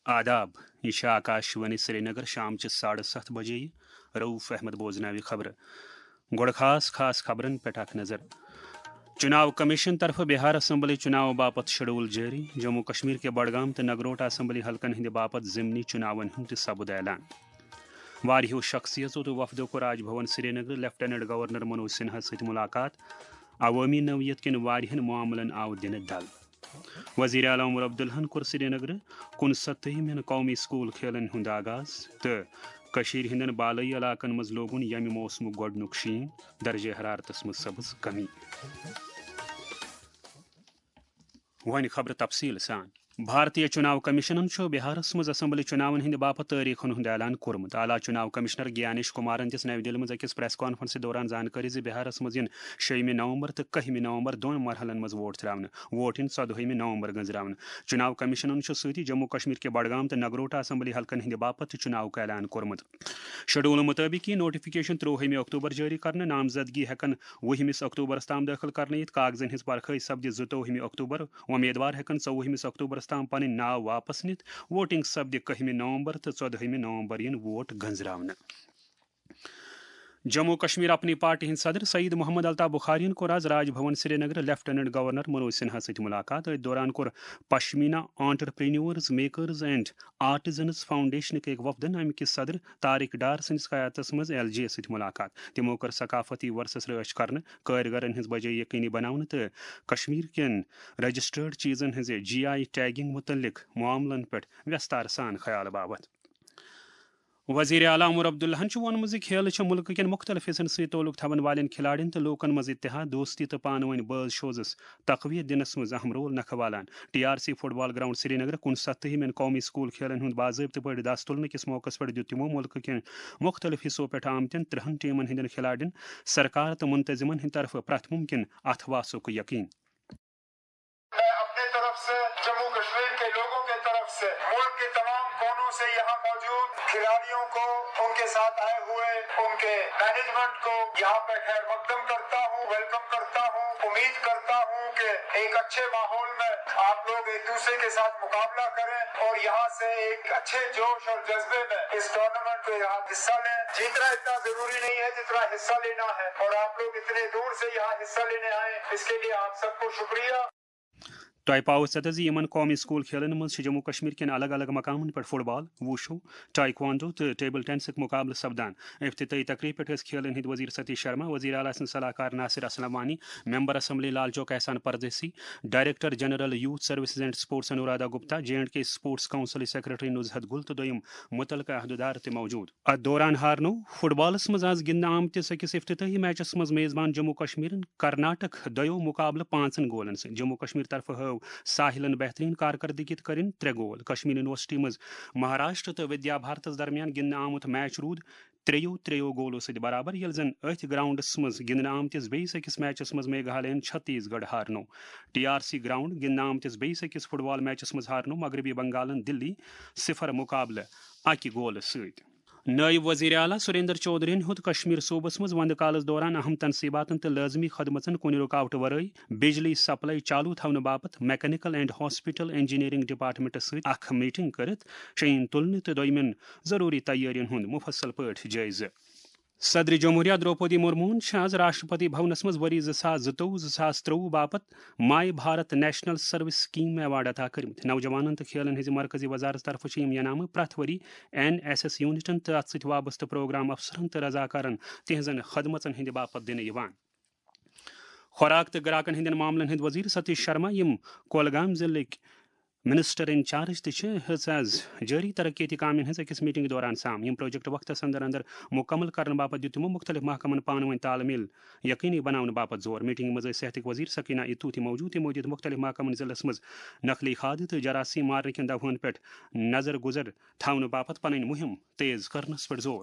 आदाब यह आकाशवाणी श्रीनगर शाम 7:30 बजे रऊफ अहमद बोजनावी खबर गोड़ खास खबरन पे नजर चुनाव कमीशन तरफ बिहार असम्बली चुनाव बापत शेड्यूल जारी जम्मू कश्मीर के बडगाम तो नगरोट असम्बली हलकन हंद बापत जिमनी चुनावन हंद सपद ऐलान वारियो शख्सियतों तो वफदों को राजभवन श्रीनगर लेफ्टिनेंट गवर्नर मनोज सिन्हा सहित मुलाकात अवामी नवियत किन वारियन मामलन आव दिन दल वजीर आला उमर अब्दुल्हन कोर श्रीनगर 69 कौमी स्कूल खेलन हुंद आगाज तो कशीर हिंदन बालई इलाकन मज लोगुन यमि मौसम गोडनुक शीन दर्जे हरारतस मज सबस कमी वन खबर तफसील सान भारतीय चुनाव कमीशन बिहारस मज असम्बली चुनावन हंद बापत तारीखन हुंद ऐलान कोरमुत आला चुनाव कमिश्नर ज्ञानेश कुमारन दिस नई दिल्ली मज अकिस प्रेस कॉन्फ्रेंस दौरान जानकारी ज बिहारस मज 6 नवंबर तो 1 नवंबर दोन मरहलन मज वोट त्रावन वोट इन 14 नवंबर गंजरावन चुनाव कमिशन सती जम्मू कश्मीर के बडगाम तो नगरोटा असम्बली हलकन हंद बापत चुनाव का ऐलान कोरमुत शेड्यूल मुताबिक नोटिफिकेशन 13 अक्टूबर जारी करने नामजदगी हेकन 20 अक्टूबर ताम दाखिल करने कागजन हिज परखई सपद 12 अक्टूबर उम्मीदवार हेकन 24 अक्टूबर ताम पन नाव वापस नित वोटिंग सपद 1 नवंबर तो 14 नवंबर इन वोट गंजरावन जम्मू कश्मीर अपनी पार्टी हिंद सदर सईद मोहम्मद अल्ताफ बुखारियन को आज राजभवन श्रीनगर लेफ्टिनेंट गवर्नर मनोज सिन्हा सहित मुलाकात दौरान core Pashmina entrepreneurs makers and artisans foundation के एक वफदन अमि किस सदर तारिक डार सिंस कयातस मज LG सहित मुलाकात तिमो कर सकाफती वर्सस रश कर कारीगरन हिंज बजाय यकीनी बनावन तो कश्मीर केन रजिस्टर्ड चीजन हिंज GI टैगिंग मुतल्लिक मामलन पे विस्तार सान ख्याल बाबत वजीर आला उमर अब्दुल्हन वोनमुत ज खेल मुल्क के मुख्तलिफ हिस्सन से तोलुक थवन वाले खिलाड़ियों तो लोकन मज इत्तेहाद दोस्ती तो पानवन बाज शोजस तकवीत दिनस मज अहम रोल नखवालान TRC फुटबॉल ग्राउंड श्रीनगर 69 कौमी स्कूल खेलन हूं बाज़ाब्त पे दस तुलने किस मौके पर दित तिमो मुल्क के मुख्तलिफ हिस्सों पे आमतन 3 टीमन हंदन खिलाड़ियों सरकार तो मुंतजिमन हंद तरफ प्रथ मुमकिन अथवासुक यकीन जम्मू कश्मीर के लोगों के तरफ से मुल्क के तमाम कोनों से यहाँ मौजूद खिलाड़ियों को उनके साथ आए हुए उनके मैनेजमेंट को यहाँ पे खैर मकदम करता हूँ, वेलकम करता हूँ। उम्मीद करता हूँ कि एक अच्छे माहौल में आप लोग एक दूसरे के साथ मुकाबला करें और यहाँ से एक अच्छे जोश और जज्बे में इस टूर्नामेंट में यहाँ हिस्सा लें। जीतना इतना जरूरी नहीं है जितना हिस्सा लेना है और आप लोग इतने दूर से यहाँ हिस्सा लेने आए, इसके लिए आप सबको शुक्रिया। तय पाओ सतज यमन कौमी स्कूल खेलन मज जम्मू कश्मीर के अलग अलग मकामन पर फुटबॉल वुशु टाइक्वांडो तो टेबल टेनिस मुकाबले सपदान इफ्तिताई तकरीब पे खेलन हिंद वजीर सतीश शर्मा वजीर आला सलाहकार नासिर असलम वानी member assembly Lal Chowk Ehsan Pardesi director general youth services and sports Anuradha Gupta J&K sports council secretary Nuzhat Gul तो दोयम मुतलका अहदेदार ते मौजूद अत दौरान हारनो फुटबॉलस मज आज गिंदना आमतिस अकिस इफ्तिताई मैचस मज मेजबान जम्मू कश्मीर कर्नाटक दयो मुकाबले 5 गोलन से जम्मू कश्मीर तरफ साहिलन बेहतरीन कारकर्दगी करिन 3 गोल कश्मीर यूनिवर्सिटी मज महाराष्ट्र तो विद्या भारतस दरमियान गिंदना आमुत मैच रूद 3 गोलों से बराबर यल जन अथ ग्राउंडस मज गिंदना आमतिस बेस अकिस मैचस मज मेघालयन छत्तीसगढ़ हारनो TRC ग्राउंड गिंदना आमतिस बेस अकिस फुटबॉल मैचस मज हारनो मगरबी बंगालन दिल्ली 0 मुकाबले 1 गोल सत नायब वजीर आला सुरेंद्र चौधरी हुद कश्मीर सूबस मज वंद कालस दौरान अहम तनसीबातन तो लाजमी खदमतन कुन रुकावट वरई बिजली सप्लाई चालू थवन बापत mechanical and hospital engineering department सत मीटिंग करत शयन तुलने तो दोयमन जरूरी तैयारियन हुंद मुफसल पठ जायज़ सदर जमहूरिया द्रौपदी मुर्मून आज राष्ट्रपति भवनस मज वरी 2022-2023 बापत my Bharat national service scheme award अता करमत नौजवानन तो खेलन हज मरकजी वजारत तरफ यनाम प्रथ वरी NSS यूनिटन तो अत सत वाबस्त प्रोग्राम अफसरन तो रजाकारन तिहजन खदमतन हंद बापत दिन यवान खुराक तो ग्राहकन हंदन मामलन हंद वजीर सतीश शर्मा यम कोलगाम जिले मिनिस्टर इंचार्ज तज जारी तरक्याती कामन हज अकिस मीटिंग दौरान साम यम प्रोजेक्ट वक्तस अंदर अंदर मुकम्मल करने बापत दितमो मुख्तलिफ महकमन पानवन तालमेल यकीनी बनाने बापत जोर मीटिंग मज सेहत वजीर सकीना इतू मौजूद मुख्तलिफ महकमन जिलस मज नकली खाद तो जरासीम मारने के दवान पे नजर गुजर थावन बापत पन मुहिम तेज करनस पे जोर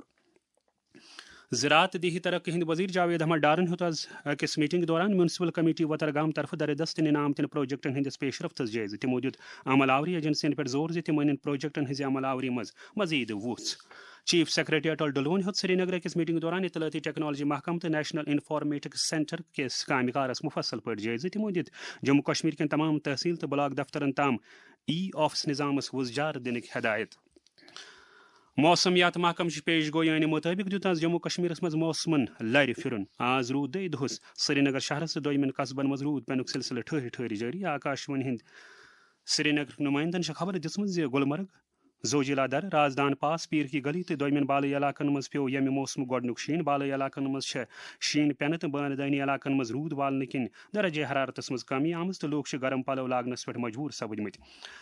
ज़राअत दीही तरक्की हिंद वजीर जावेद अहमद डारन होत अकिस मीटिंग दौरान म्यूनसिपल कमेटी वतरगाम तरफ दरदस्त इनाम तिन प्रोजेक्टन हंदिस पेशरफ्त जायज़ तिमो दित अमल आवरी एजेंसियन पे जोर ज तिम प्रोजेक्टन हज अमल आवरी मज मजीद वुस चीफ सेक्रेटरी अटल डुलवन होत श्रीनगर किस मीटिंग दौरान इतलाती टेक्नोलॉजी महकम तो नेशनल इंफॉर्मेटिक्स सेंटर किस कामकारस मुफसल पे जायज़ तिमो दित जम्मू कश्मीर के तमाम तहसील तो ब्लॉक दफ्तरन ताम ای آفس نظامس وزجار دنک ہدایت موسمیات محکم پیش گویان مطابق دیت آز جموں کشمیر مز موسمن لر پھرن آز رود دے دہس سری نگر شہرس تو دویمن قصبن مز رود پینک سلسلہ ٹھہر ٹھہر جاری آکاشوانی ہند سری نگر نمائندن خبر دژمژ گلمرگ زوجیلا در رازدان پاس پیر کی گلی تو دویمن بالی علاقن مز پیو یم موسم گۄڈنیُک شین بالی علاقن مز شین پینہ تو باندانی علاقن مز رود والنہ کن درجہ حرارتس مز کمی آمز تو لوگ گرم پلو لاگنس پہ مجبور سپدمت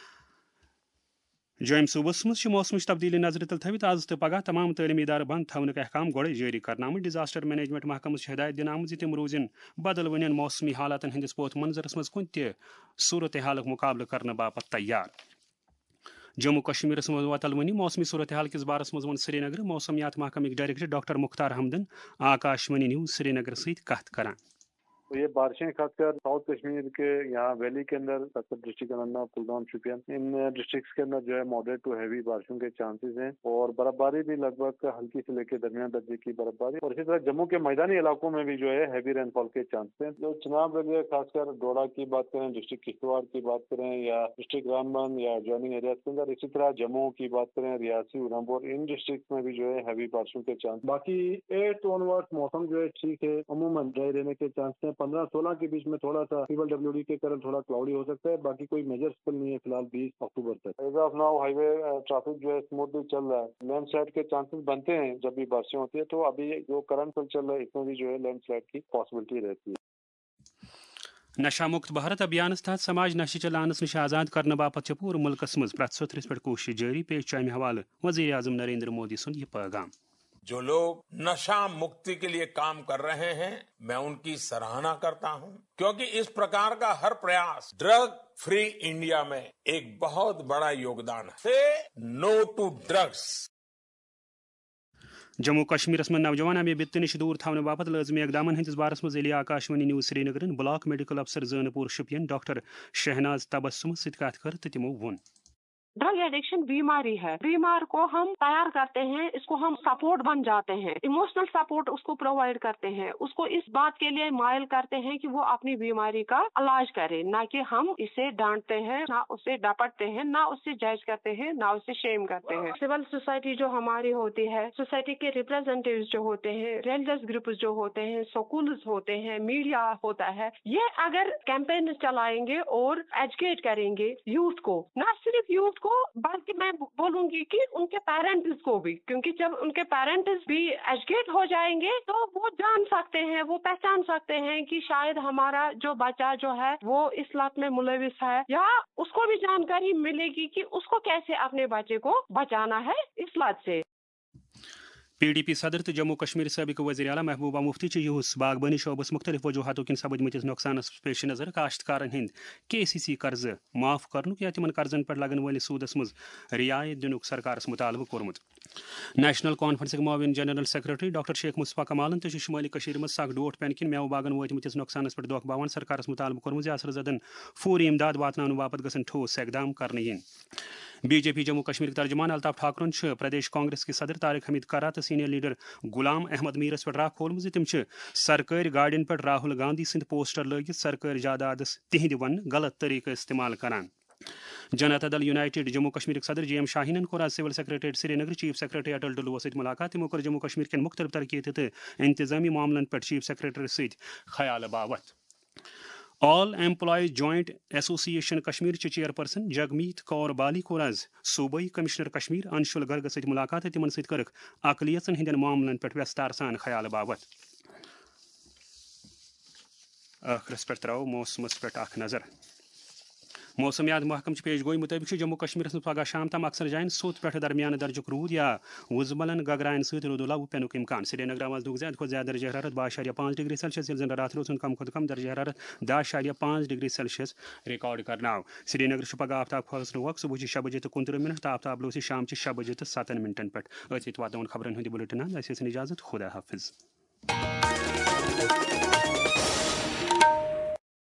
جوم صوبس مز موسم تبدیلی نظر تل تھوت آز تو پگہ تمام تعلیمی ادارہ بند تھونک احکام گوڑے جاری کرنا آمت ڈیزاسٹر مینجمنٹ محکمس ہدایت دن آمت تم روزن بدل ون موسمی حالاتن ہندس پوت منظرس مز کن تہ صورت حالک مقابلہ کرنے باپت تیار جموں کشمیر مز وتلونی موسمی صورتحال کس بارس مز ون سری نگر موسمیات محکمک ڈائریکٹر ڈاکٹر مختار حمدن آکاشوانی نیوز سری نگر ست کت کران تو یہ بارشیں خاص کر ساؤتھ کشمیر کے یہاں ویلی کے اندر ڈسٹرکٹ اننت ناگ کلگام شوپین ان ڈسٹرکٹس کے اندر جو ہے ماڈریٹ ٹو ہیوی بارشوں کے چانسز ہیں اور برف باری بھی لگ بھگ ہلکی سے لے کے درمیان درجے کی برف باری اور اسی طرح جموں کے میدانی علاقوں میں بھی جو ہے ہیوی رین فال کے چانس ہیں جو چناب ویلی خاص کر ڈوڈا کی بات کریں ڈسٹرکٹ کشتواڑ کی بات کریں یا ڈسٹرکٹ رامبن یا جوائننگ ایریاز کے اندر اسی طرح جموں کی بات کریں ریاسی اودھمپور ان ڈسٹرکٹ میں بھی جو ہے ہیوی بارشوں کے چانس باقی 8 آنورڈ موسم جو ہے ٹھیک ہے عموماً ڈرائی رہنے کے چانس ہیں 15-16 کے بیچ میں تھوڑا سا PWD کے کرن تھوڑا کلاؤڈی ہو سکتا ہے باقی کوئی میجر سپل نہیں ہے فی الحال 20 اکتوبر تک as of now highway traffic جو ہے اسموتھلی چل رہا ہے لینڈ سلائڈ کے چانسز بنتے ہیں جب بھی بارشیں ہوتی ہے تو ابھی جو کرنٹ چل رہا ہے اس میں بھی جو ہے لینڈ سلائڈ کی پاسبلٹی رہتی ہے نشہ مکت بھارت ابھیانس تحت سماج نشہ چلانس نش آزاد کرنے باپت پور ملکس مز پریت سترس پہ کوشش جاری پیش چھ حوالہ وزیر اعظم نریندر مودی سند یہ پیغام جو لوگ نشہ مکتی کے لیے کام کر رہے ہیں میں ان کی سراہنا کرتا ہوں کیونکہ اس پرکار کا ہر پریاس ڈرگ فری انڈیا میں ایک بہت بڑا یوگدان ہے no to drugs Jammu Kashmir میں نوجوان امی بت نش دور تھونے باپت لازمی اقدامن ہندس بارس مز Ali Akashvani news Srinagar block medical افسر زانپور شپین ڈاکٹر شہناز تبسم ست کت کر تو تمو ون ڈرگ ایڈکشن بیماری ہے. بیمار کو ہم تیار کرتے ہیں, اس کو ہم سپورٹ بن جاتے ہیں, ایموشنل سپورٹ اس کو پرووائڈ کرتے ہیں, اس کو اس بات کے لیے مائل کرتے ہیں کہ وہ اپنی بیماری کا علاج کرے, نہ کہ ہم اسے ڈانٹتے ہیں, نہ اسے ڈپٹتے ہیں, نہ اسے جج کرتے ہیں, نہ اسے شیم کرتے ہیں. سول سوسائٹی جو ہماری ہوتی ہے, سوسائٹی کے ریپرزینٹیوز جو ہوتے ہیں, ریلیجس گروپس جو ہوتے ہیں, سکولز ہوتے ہیں, میڈیا ہوتا ہے, یہ اگر کیمپین چلائیں گے اور ایجوکیٹ کریں گے یوتھ کو, نہ صرف یوتھ کو بلکہ میں بولوں گی کہ ان کے پیرنٹس کو بھی, کیونکہ جب ان کے پیرنٹس بھی ایجوکیٹ ہو جائیں گے تو وہ جان سکتے ہیں, وہ پہچان سکتے ہیں کہ شاید ہمارا جو بچہ جو ہے وہ اس لت میں ملوث ہے, یا اس کو بھی جانکاری ملے گی کہ اس کو کیسے اپنے بچے کو بچانا ہے اس لت سے. پی ڈی پی صدر تو جموں کشمیر سابق وزیر اعلیٰ محبوبہ مفتی یہس باغبانی شعبس مختلف وجوہاتوں کن سپدمتس نقصانس پیش نظر کاشتکارن ہند KCC قرض معاف کرنک یا تمن قرضن پہ لگن ول سودس مز رعایت دنک سرکارس مطالبہ کورمت. نیشنل کانفرنسک معاون جنرل سیکرٹری ڈاکٹر شیخ مصطفیٰ کمالن تو شمالی کشیر مز سخ ڈوٹ پین کن میوہ باغن واتمتس نقصانس پہ دھوکہ باون سرکارس مطالبہ کورمت اثر زدن فوری امداد واتناون باپت گژھن ٹھوس اقدام کرنے ین. B J P Jammu Kashmir ترجمان الطاف ٹھاکرن پردیش کانگریس کے صدر طارق حمید کرا تو سینئر لیڈر غلام احمد میرس پہ راہ کھولم تم سرکاری گاڑین پہ راہل گاندھی سند پوسٹر لگت سرکاری جائیدادس تہند ون غلط طریقہ استعمال کران. جنتا دل یونائٹڈ جموں کشمیر صدر GM شاہینن کور civil secretariat Srinagar chief secretary Atal Dulloo ست ملاقات. تمو کور جموں کشمیر کن مختلف ترقیتی تو انتظامی معاملن پہ چیف سیکرٹری ست خیال باوت. All employees joint association Kashmir chairperson Jagmeet Kaur Bali کور آز صوبائی کمشنر کشمیر انشل گرگ ست ملاقات. تمن ست کرک اقلیتن ہندین معاملن پہ وستار سان خیال باوت. آخرس پہ ترو موسمس پہ اخ نظر. موسمیات محکم پیش گوئی مطابق جموں کشمیر میں پگہ شام تام اکثر جائن سوت پہ درمیان درجک رود یا وزملن گگرائن ست رود لو پینک امکان. سری نگر مز دک زیادہ کھت زیادہ درجہ حرارت 12.5 ڈگری سیلسیس یل زن رات روزن کم کھت کم درجہ حرارت 10.5 ڈگری سیلسیس ریکارڈ کرنا آو. سری نگر پگہ آفتاب پھسن وقت صبح 6 بجے 29 منٹ تو آفتاب لوس شام 6 بجے 7 منٹن پہ. ات واتن خبرن ہند بلٹن اجازت. خدا حافظ.